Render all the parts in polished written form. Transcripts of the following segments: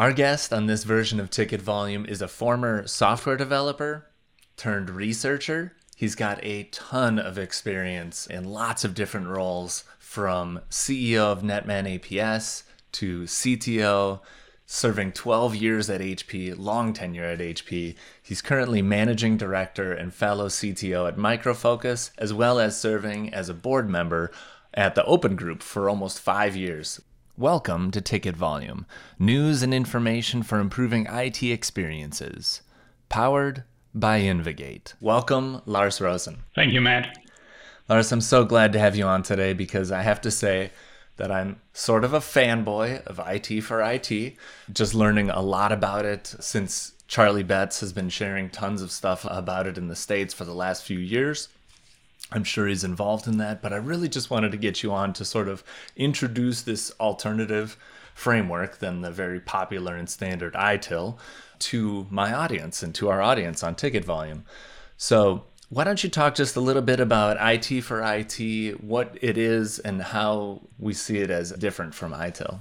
Our guest on this version of Ticket Volume is a former software developer turned researcher. He's got a ton of experience in lots of different roles, from CEO of Netman APS to CTO, serving 12 years at HP, long tenure at HP. He's currently managing director and fellow CTO at Micro Focus, as well as serving as a board member at the Open Group for almost 5 years. Welcome to Ticket Volume, news and information for improving IT experiences. Powered by Invigate. Welcome, Lars Rosen. Thank you, Matt. Lars, I'm so glad to have you on today because I have to say that I'm sort of a fanboy of IT for IT, just learning a lot about it since Charlie Betts has been sharing tons of stuff about it in the States for the last few years. I'm sure he's involved in that, but I really just wanted to get you on to sort of introduce this alternative framework than the very popular and standard ITIL to my audience and to our audience on Ticket Volume. So why don't you talk just a little bit about IT for IT, what it is, and how we see it as different from ITIL?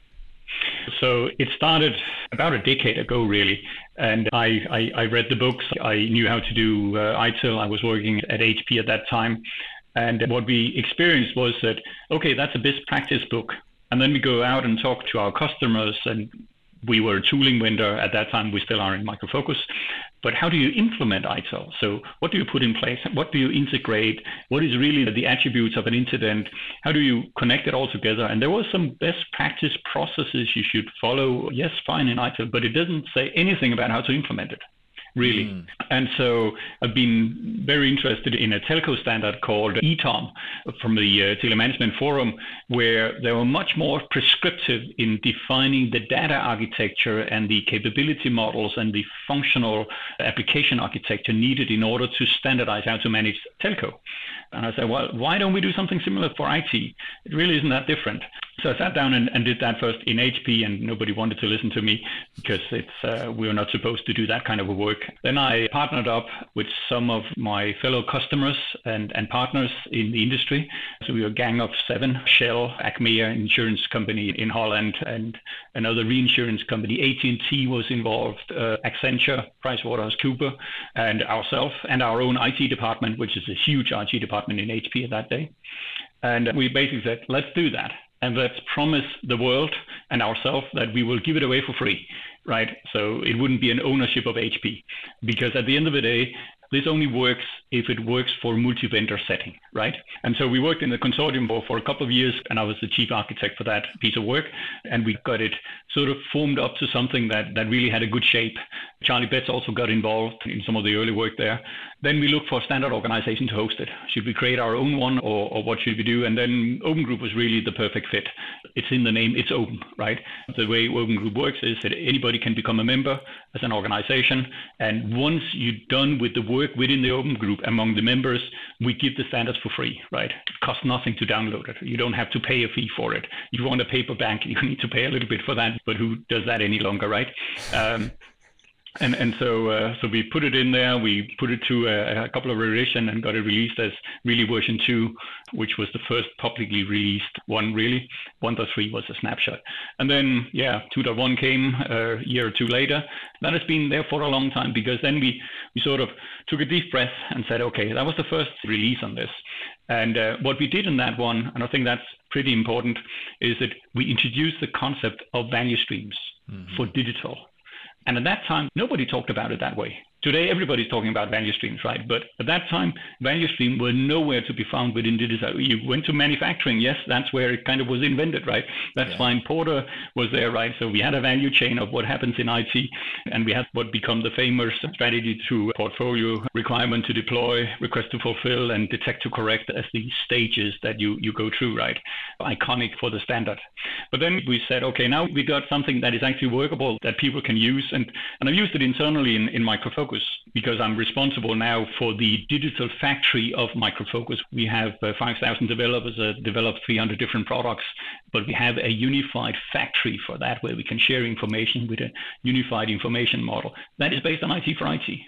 So it started about a decade ago, really. And I read the books. I knew how to do ITIL. I was working at HP at that time. And what we experienced was that, okay, that's a best practice book. And then we go out and talk to our customers. And we were a tooling vendor at that time. We still are in Micro Focus. But how do you implement ITIL? So what do you put in place? What do you integrate? What is really the attributes of an incident? How do you connect it all together? And there were some best practice processes you should follow. Yes, fine in ITIL, but it doesn't say anything about how to implement it, really. And so I've been very interested in a telco standard called ETOM from the Telemanagement Forum, where they were much more prescriptive in defining the data architecture and the capability models and the functional application architecture needed in order to standardize how to manage telco. And I said, well, why don't we do something similar for IT? It really isn't that different. So I sat down and did that first in HP, and nobody wanted to listen to me because we were not supposed to do that kind of a work. Then I partnered up with some of my fellow customers and partners in the industry. So we were a gang of 7, Shell, Achmea insurance company in Holland, and another reinsurance company. AT&T was involved, Accenture, PricewaterhouseCoopers, and ourselves, and our own IT department, which is a huge IT department in HP at that day. And we basically said, let's do that. And let's promise the world and ourselves that we will give it away for free, right? So it wouldn't be an ownership of HP, because at the end of the day, this only works if it works for multi-vendor setting, right? And so we worked in the consortium for a couple of years, and I was the chief architect for that piece of work. And we got it sort of formed up to something that really had a good shape. Charlie Betts also got involved in some of the early work there. Then we looked for a standard organization to host it. Should we create our own one, or what should we do? And then Open Group was really the perfect fit. It's in the name, it's open, right? The way Open Group works is that anybody can become a member as an organization. And once you're done with the work within the Open Group among the members, we give the standards for free, right? It costs nothing to download it. You don't have to pay a fee for it. If you want a paperback, you need to pay a little bit for that, but who does that any longer, right? So we put it in there. We put it to a couple of revisions and got it released as really version 2, which was the first publicly released one, really. 1.3 was a snapshot. And then, 2.1 came a year or two later. That has been there for a long time, because then we sort of took a deep breath and said, okay, that was the first release on this. And what we did in that one, and I think that's pretty important, is that we introduced the concept of value streams for digital. And at that time, nobody talked about it that way. Today, everybody's talking about value streams, right? But at that time, value streams were nowhere to be found within digital. You went to manufacturing, yes, that's where it kind of was invented, right? That's fine. Porter was there, right? So we had a value chain of what happens in IT, and we had what become the famous strategy through portfolio, requirement to deploy, request to fulfill, and detect to correct as the stages that you go through, right? Iconic for the standard. But then we said, okay, now we got something that is actually workable that people can use, and I've used it internally in Micro Focus, because I'm responsible now for the digital factory of Micro Focus. We have 5,000 developers that develop 300 different products, but we have a unified factory for that, where we can share information with a unified information model. That is based on IT for IT.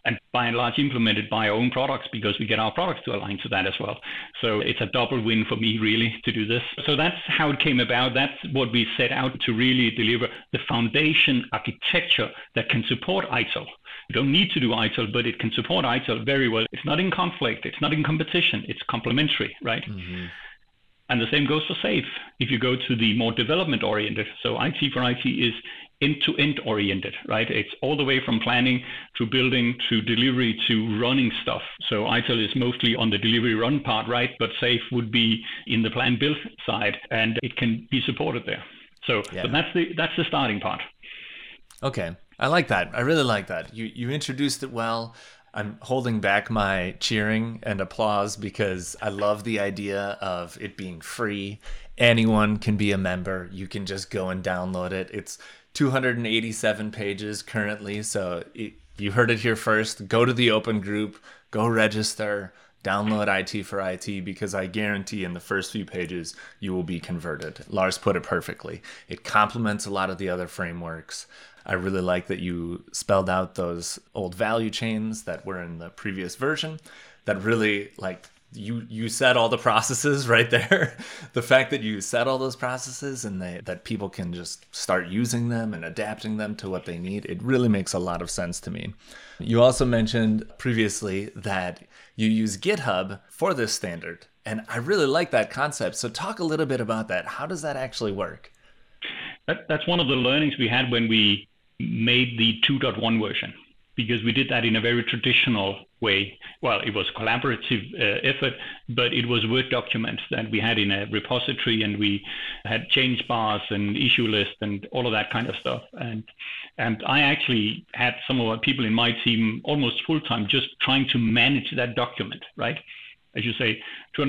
and by and large implemented by our own products because we get our products to align to that as well. So it's a double win for me really to do this. So that's how it came about. That's what we set out to really deliver, the foundation architecture that can support ITIL. You don't need to do ITIL, but it can support ITIL very well. It's not in conflict. It's not in competition. It's complementary, right? Mm-hmm. And the same goes for SAFe. If you go to the more development oriented, so IT for IT is end-to-end oriented, right? It's all the way from planning to building to delivery to running stuff. So ITIL is mostly on the delivery run part, right? But SAFe would be in the plan build side, and it can be supported there. So that's the starting part. Okay, I like that. I really like that. You introduced it well. I'm holding back my cheering and applause because I love the idea of it being free. Anyone can be a member. You can just go and download it. It's 287 pages currently, so you heard it here first. Go to the open group, go register, download IT for IT, because I guarantee in the first few pages you will be converted. Lars put it perfectly. It complements a lot of the other frameworks. I really like that you spelled out those old value chains that were in the previous version. That really, like, you said all the processes right there. The fact that you said all those processes and that people can just start using them and adapting them to what they need, it really makes a lot of sense to me. You also mentioned previously that you use GitHub for this standard, and I really like that concept. So talk a little bit about that. How does that actually work? That's one of the learnings we had when we made the 2.1 version, because we did that in a very traditional way. Well, it was a collaborative effort, but it was Word documents that we had in a repository, and we had change bars and issue lists and all of that kind of stuff. And I actually had some of our people in my team almost full-time just trying to manage that document, right? As you say,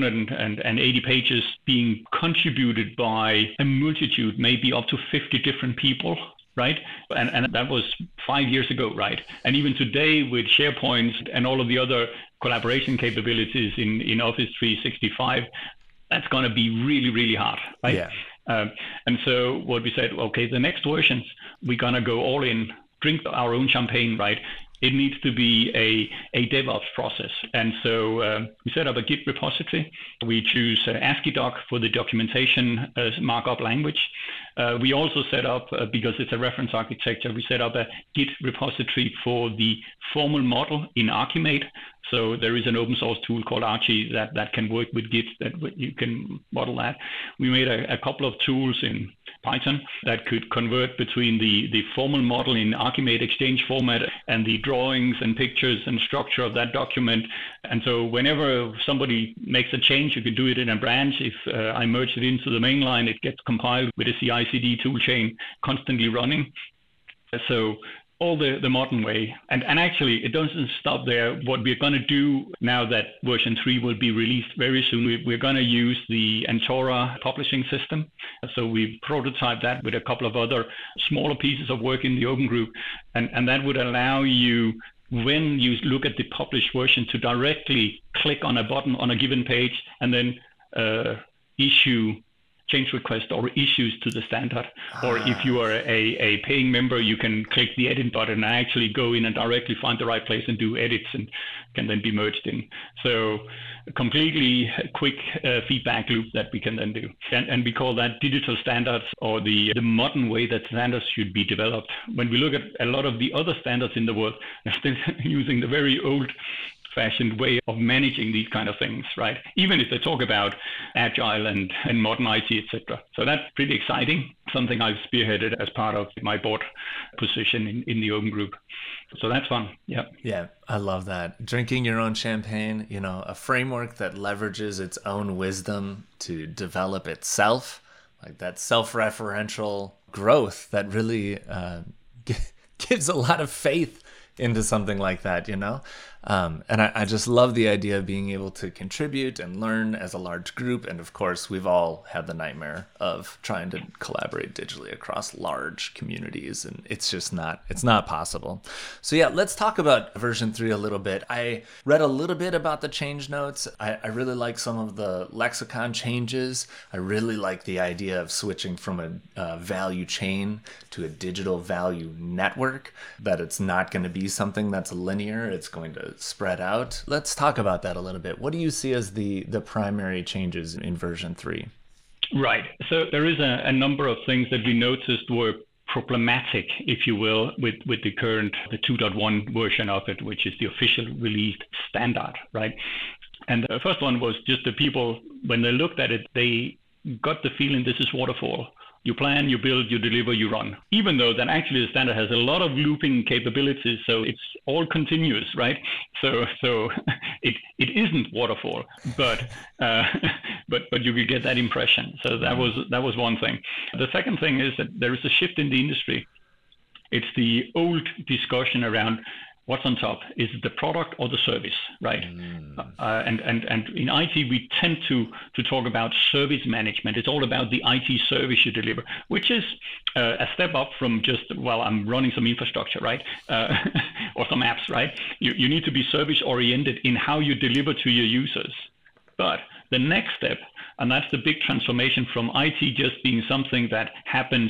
280 pages being contributed by a multitude, maybe up to 50 different people, right? And that was 5 years ago, right? And even today with SharePoint and all of the other collaboration capabilities in Office 365, that's going to be really, really hard, right? Yeah. And so what we said, okay, the next versions, we're going to go all in, drink our own champagne, right? It needs to be a DevOps process. And so we set up a Git repository. We choose AsciiDoc for the documentation markup language. We also set up, because it's a reference architecture, we set up a Git repository for the formal model in Archimate. So there is an open source tool called Archie that can work with Git, that you can model that. We made a couple of tools in Python that could convert between the formal model in Archimate Exchange format and the drawings and pictures and structure of that document. And so whenever somebody makes a change, you could do it in a branch. If I merge it into the main line, it gets compiled with a CI/CD toolchain constantly running. So all the modern way. And actually, it doesn't stop there. What we're going to do now that version 3 will be released very soon, we're going to use the Antora publishing system. So we prototyped that with a couple of other smaller pieces of work in the open group. And that would allow you, when you look at the published version, to directly click on a button on a given page and then issue change request or issues to the standard. Or if you are a paying member, you can click the edit button and actually go in and directly find the right place and do edits, and can then be merged in. So a completely quick feedback loop that we can then do. And we call that digital standards, or the modern way that standards should be developed. When we look at a lot of the other standards in the world, they're still using the very old-fashioned way of managing these kind of things, right? Even if they talk about agile and modern IT, etc. So that's pretty exciting, something I've spearheaded as part of my board position in the open group. So that's fun. Yeah. Yeah, I love that. Drinking your own champagne, a framework that leverages its own wisdom to develop itself, like that self-referential growth that really gives a lot of faith into something like that, And I just love the idea of being able to contribute and learn as a large group. And of course, we've all had the nightmare of trying to collaborate digitally across large communities, and it's not possible. So yeah, let's talk about version 3 a little bit. I read a little bit about the change notes. I really like some of the lexicon changes. I really like the idea of switching from a value chain to a digital value network, that it's not going to be something that's linear, it's going to spread out. Let's talk about that a little bit. What do you see as the primary changes in version 3? Right. So there is a number of things that we noticed were problematic, if you will, with the 2.1 version of it, which is the official released standard, right? And the first one was just the people, when they looked at it, they got the feeling this is waterfall. You plan, you build, you deliver, you run. Even though that actually the standard has a lot of looping capabilities, so it's all continuous, right? So it isn't waterfall, but you will get that impression. So that was one thing. The second thing is that there is a shift in the industry. It's the old discussion around what's on top. Is it the product or the service, right? And in IT, we tend to talk about service management. It's all about the IT service you deliver, which is a step up from just, well, I'm running some infrastructure, right? Or some apps, right? You need to be service oriented in how you deliver to your users. But the next step, and that's the big transformation from IT just being something that happens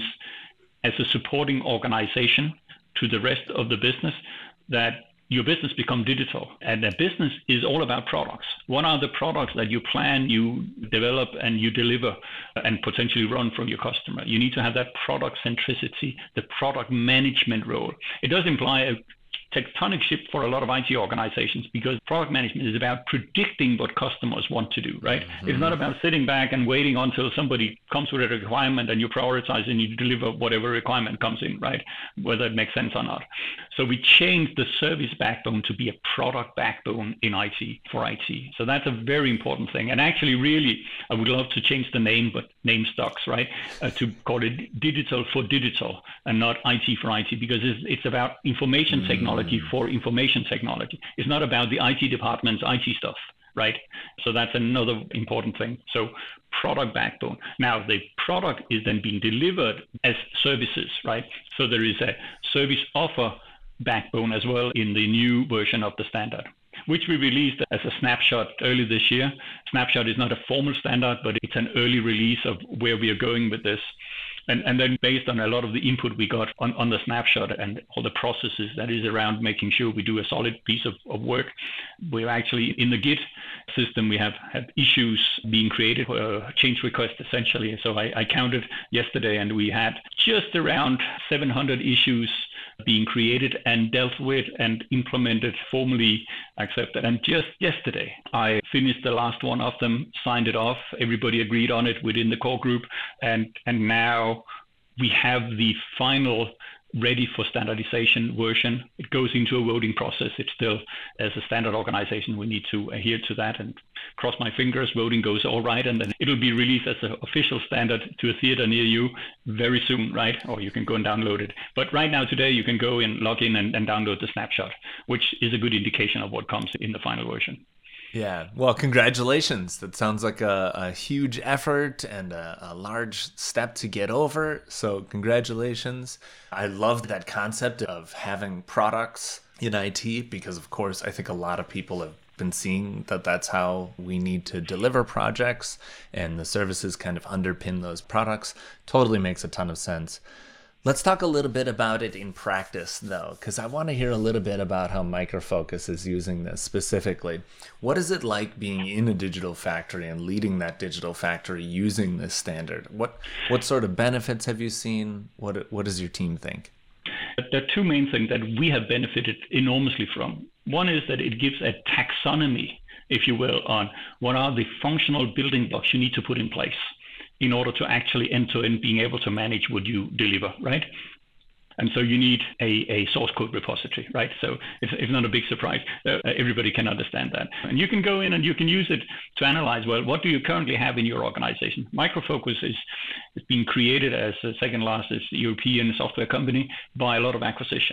as a supporting organization to the rest of the business, that your business become digital, and a business is all about products. What are the products that you plan, you develop, and you deliver and potentially run from your customer? You need to have that product centricity, the product management role. It does imply a tectonic shift for a lot of IT organizations, because product management is about predicting what customers want to do, right? Mm-hmm. It's not about sitting back and waiting until somebody comes with a requirement and you prioritize and you deliver whatever requirement comes in, right? Whether it makes sense or not. So we changed the service backbone to be a product backbone in IT, for IT. So that's a very important thing. And actually, really, I would love to change the name, but name stocks, right? To call it digital for digital and not IT for IT, because it's about information technology for information technology. It's not about the IT department's IT stuff, right? So that's another important thing. So product backbone. Now the product is then being delivered as services, right? So there is a service offer backbone as well in the new version of the standard, which we released as a snapshot early this year. Snapshot is not a formal standard, but it's an early release of where we are going with this. And then based on a lot of the input we got on the snapshot and all the processes that is around making sure we do a solid piece of work, we're actually in the Git system, we have issues being created, change requests essentially. So I counted yesterday and we had just around 700 issues being created and dealt with and implemented, formally accepted. And just yesterday, I finished the last one of them, signed it off. Everybody agreed on it within the core group. And now we have the final ready for standardization version. It goes into a voting process. It's still, as a standard organization, we need to adhere to that, and cross my fingers, voting goes all right, and then it'll be released as an official standard to a theater near you very soon, right? Or you can go and download it. But right now, today, you can go and log in and download the snapshot, which is a good indication of what comes in the final version. Yeah, well, congratulations. That sounds like a huge effort and a large step to get over. So congratulations. I love that concept of having products in IT because, of course, I think a lot of people have been seeing that that's how we need to deliver projects, and the services kind of underpin those products. Totally makes a ton of sense. Let's talk a little bit about it in practice, though, because I want to hear a little bit about how Micro Focus is using this specifically. What is it like being in a digital factory and leading that digital factory using this standard? What sort of benefits have you seen? What does your team think? There are two main things that we have benefited enormously from. One is that it gives a taxonomy, if you will, on what are the functional building blocks you need to put in place in order to actually enter in being able to manage what you deliver, right? And so you need a source code repository, right? So it's not a big surprise. Everybody can understand that. And you can go in and you can use it to analyze, well, what do you currently have in your organization? Micro Focus is being created as the second largest European software company by a lot of acquisitions.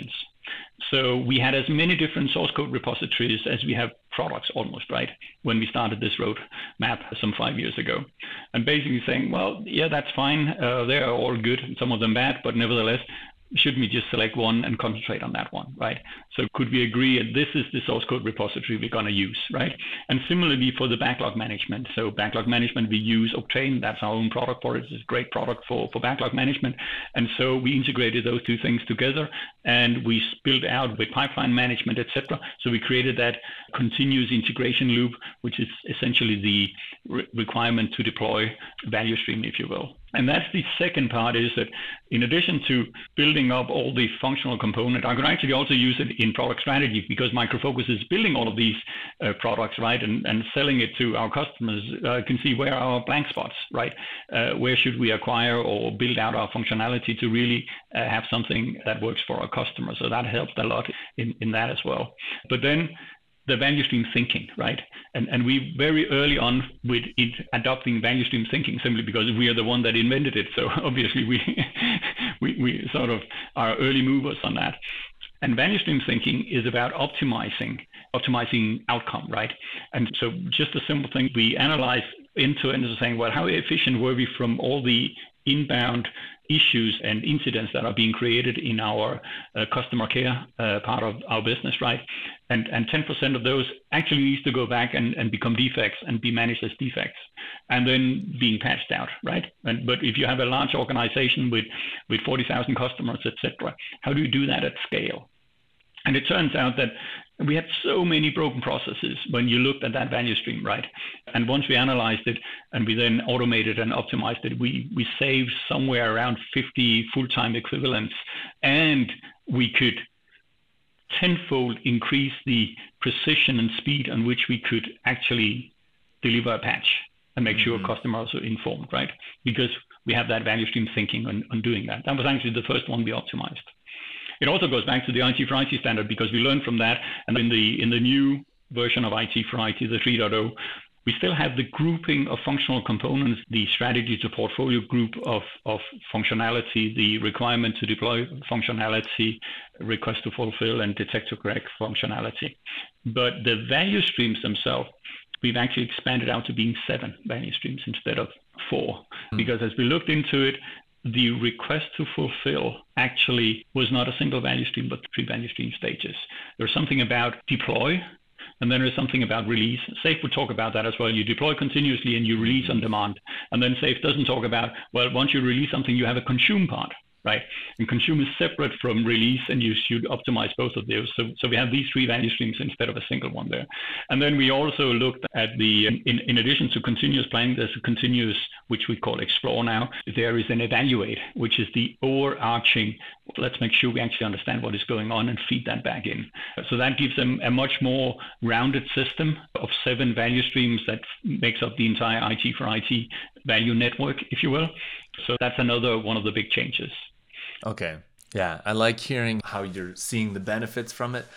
So we had as many different source code repositories as we have products almost, right? When we started this roadmap some 5 years ago. And basically saying, well, yeah, that's fine. They are all good, some of them bad, but nevertheless, shouldn't we just select one and concentrate on that one, right? So could we agree that this is the source code repository we're going to use, right? And similarly for the backlog management. So backlog management, we use Octane. That's our own product for it. It's a great product for backlog management. And so we integrated those two things together and we built out with pipeline management, etc. So we created that continuous integration loop, which is essentially the requirement to deploy value stream, if you will. And that's the second part, is that in addition to building up all the functional component, I could actually also use it in product strategy, because Micro Focus is building all of these products, right, and selling it to our customers. Can see where are our blank spots, right? Where should we acquire or build out our functionality to really have something that works for our customers. So that helped a lot in that as well. But then the value stream thinking, right? And we very early on with it adopting value stream thinking, simply because we are the one that invented it. So obviously we sort of are early movers on that. And value stream thinking is about optimizing outcome, right? And so just a simple thing, we analyze into and saying, well, how efficient were we from all the inbound issues and incidents that are being created in our customer care part of our business, right? And 10% of those actually needs to go back and become defects and be managed as defects, and then being patched out, right? But if you have a large organization with 40,000 customers, etc., how do you do that at scale? And it turns out that we had so many broken processes when you looked at that value stream, right? And once we analyzed it and we then automated and optimized it, we saved somewhere around 50 full-time equivalents, and we could tenfold increase the precision and speed on which we could actually deliver a patch and make sure customers are informed, right? Because we have that value stream thinking on doing that. That was actually the first one we optimized. It also goes back to the IT for IT standard, because we learned from that. And in the new version of IT for IT, the 3.0, we still have the grouping of functional components, the strategy to portfolio group of functionality, the requirement to deploy functionality, request to fulfill, and detect to correct functionality. But the value streams themselves, we've actually expanded out to being 7 value streams instead of 4. Because as we looked into it, the request to fulfill actually was not a single value stream, but 3 value stream stages. There's something about deploy, and then there's something about release. SAFe would talk about that as well. You deploy continuously and you release on demand. And then SAFe doesn't talk about, well, once you release something, you have a consume part, right? And consume is separate from release, and you should optimize both of those. So we have these 3 value streams instead of a single one there. And then we also looked at the, in addition to continuous planning, there's a continuous, which we call explore now. There is an evaluate, which is the overarching, let's make sure we actually understand what is going on and feed that back in. So that gives them a much more rounded system of 7 value streams that makes up the entire IT for IT value network, if you will. So that's another one of the big changes. Okay. Yeah, I like hearing how you're seeing the benefits from it.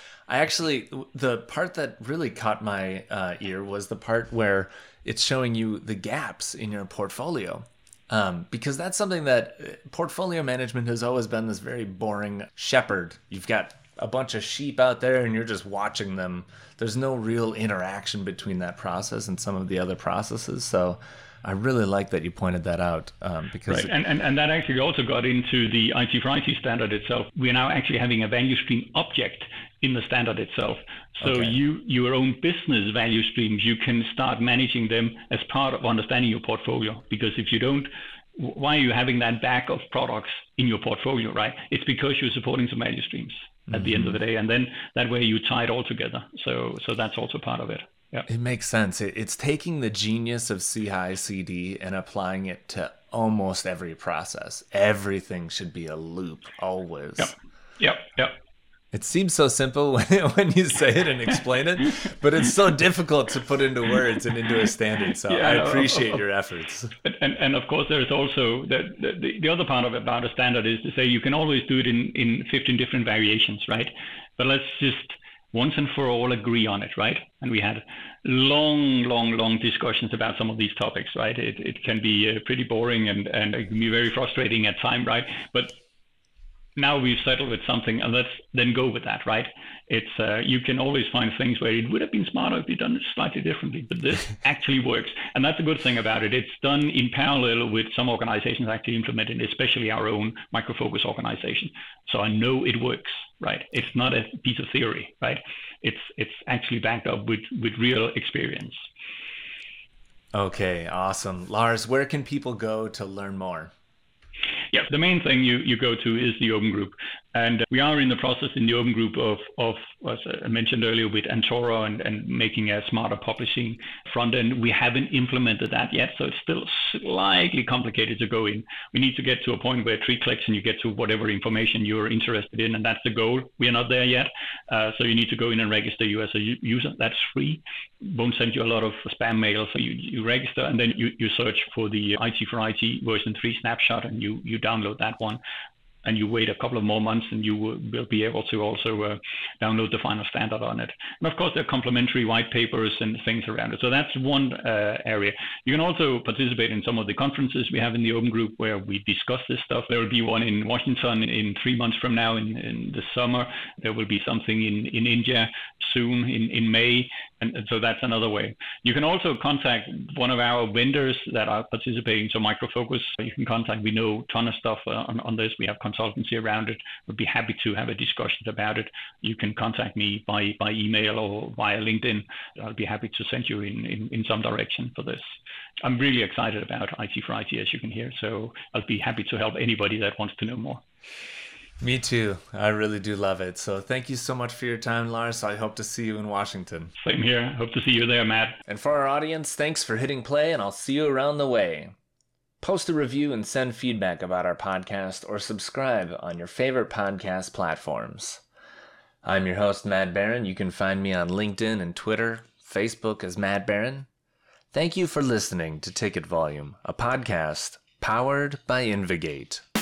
The part that really caught my ear was the part where it's showing you the gaps in your portfolio. Because that's something that portfolio management has always been this very boring shepherd. You've got a bunch of sheep out there and you're just watching them. There's no real interaction between that process and some of the other processes. So I really like that you pointed that out. Because right. And that actually also got into the IT for IT standard itself. We are now actually having a value stream object in the standard itself. So okay. Your own business value streams, you can start managing them as part of understanding your portfolio. Because if you don't, why are you having that bag of products in your portfolio, right? It's because you're supporting some value streams at the end of the day. And then that way you tie it all together. So that's also part of it. Yeah. It makes sense. It's taking the genius of CI/CD and applying it to almost every process. Everything should be a loop, always. Yep. It seems so simple when you say it and explain it, but it's so difficult to put into words and into a standard. So I appreciate your efforts. And of course, there's also the other part of it about a standard is to say you can always do it in 15 different variations, right? But let's just once and for all agree on it, right? And we had long discussions about some of these topics, right? It can be pretty boring and it can be very frustrating at times, right? But now we've settled with something, and let's then go with that, right? It's you can always find things where it would have been smarter if you'd done it slightly differently, but this actually works, and that's a good thing about it. It's done in parallel with some organizations actually implementing, especially our own Microfocus organization. So I know it works, right? It's not a piece of theory, right? It's actually backed up with real experience. Okay, awesome. Lars, where can people go to learn more? Yeah, the main thing you go to is the Open Group. And we are in the process in the Open Group of as I mentioned earlier, with Antora and making a smarter publishing front end. We haven't implemented that yet, so it's still slightly complicated to go in. We need to get to a point where 3 clicks and you get to whatever information you're interested in, and that's the goal. We are not there yet. So you need to go in and register you as a user. That's free. Won't send you a lot of spam mail. So you register, and then you search for the IT for IT version 3 snapshot, and you download that one. And you wait a couple of more months, and you will be able to also download the final standard on it. And of course, there are complementary white papers and things around it. So that's one area. You can also participate in some of the conferences we have in the Open Group where we discuss this stuff. There will be one in Washington in 3 months from now in the summer. There will be something in India soon in May. And so that's another way. You can also contact one of our vendors that are participating. So Microfocus, you can contact. We know a ton of stuff on this. We have consultancy around it. We'd be happy to have a discussion about it. You can contact me by email or via LinkedIn. I'll be happy to send you in some direction for this. I'm really excited about IT for IT, as you can hear. So I'll be happy to help anybody that wants to know more. Me too. I really do love it. So thank you so much for your time, Lars. I hope to see you in Washington. Same here. Hope to see you there, Matt. And for our audience, thanks for hitting play, and I'll see you around the way. Post a review and send feedback about our podcast, or subscribe on your favorite podcast platforms. I'm your host, Matt Barron. You can find me on LinkedIn and Twitter, Facebook as Matt Barron. Thank you for listening to Ticket Volume, a podcast powered by Invigate.